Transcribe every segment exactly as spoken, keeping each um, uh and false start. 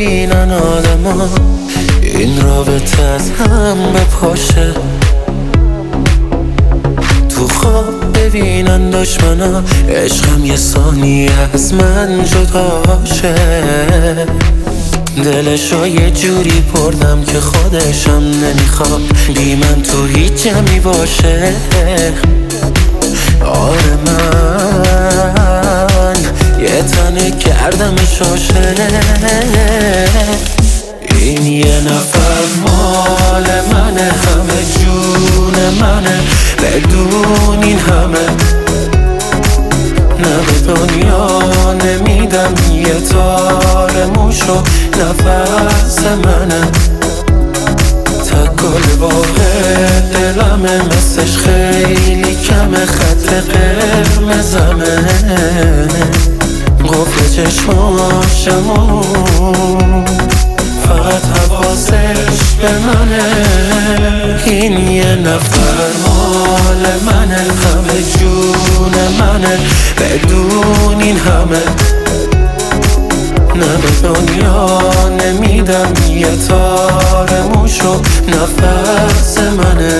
ببینن آدما این رابطه از هم بپاشه، تو خواب ببینن دشمنا عشقم یه ثانیه از من جداشه. دلشو یه جوری بردم که خودشم نمیخواد بی من تو هیچ جمعی باشه. آره من یه تنه کردم شاشه. این یه نفر مال منه، همه جون منه، بدون این همه نه به دنیا نمیدم یه تار موشو نفس منه. تکل واقع دلمه مثلش خیلی کمه، خط قرمزمه قفل چشماشمو فقط حواسش به منه. این یه نفر مال منه، همه جون منه، بدون این همه نه به دنیا نمیدم یه تار موشو نفس منه.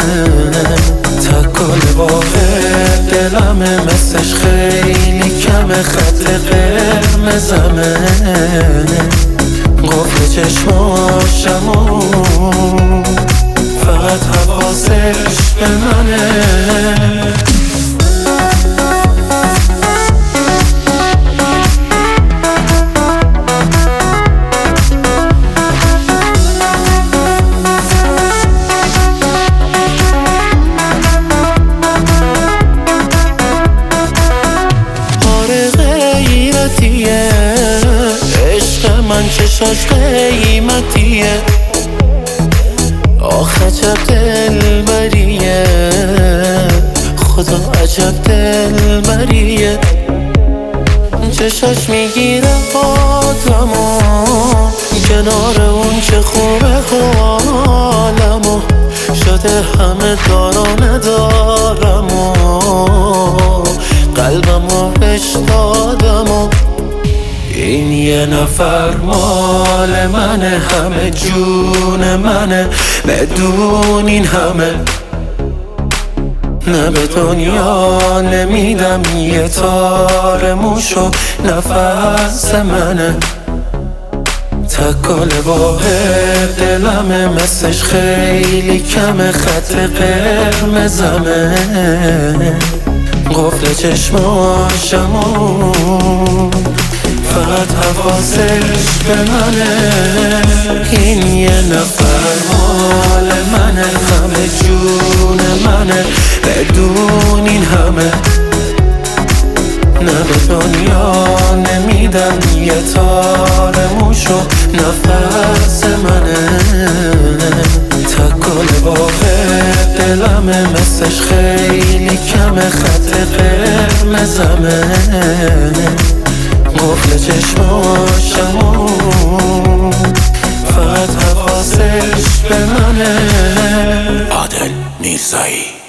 تکل واقع دلمه مثلش خیلی کمه، خط قرمزمه قفل چشماشمو فقط حواسش به منه. عشق من چشاش قیمتیه، آخ عجب دلبریه، خدا عجب دلبریه. چشاش میگیره آدمو کنار اون چه خوبه حالمو، شده همه دارا ندارمو قلبمو بهش دادمو. این یه نفر مال منه، همه جون منه، بدون این همه نه به دنیا نمیدم یه تار موشو نفس منه. تکل واقع دلمه مثلش خیلی کمه، خط قرمزمه قفل چشماشمو فقط حواسش به منه. این یه نفر مال منه، همه جون منه، بدون این همه نه به دنیا نمیدم یه تار موشو نفس منه. تکل واقع دلمه مثلش خیلی کمه، خط قرمزمه قفل چشماشمو فقط حواسش به منه. عادل میرزایی.